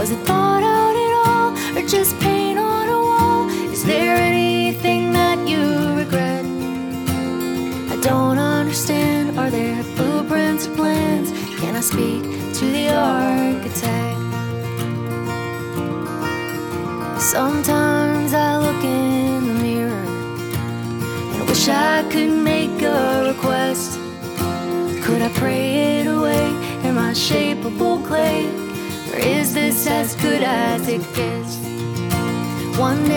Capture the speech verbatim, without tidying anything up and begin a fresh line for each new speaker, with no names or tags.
Was it thought out at all, or just paint on a wall? Is there anything that you regret? I don't understand. Are there blueprints or plans? Can I speak to the architect? Sometimes I look in the mirror and wish I could make a request. Could I pray it away? Am I shapeable clay? Or is this as good as it gets? One day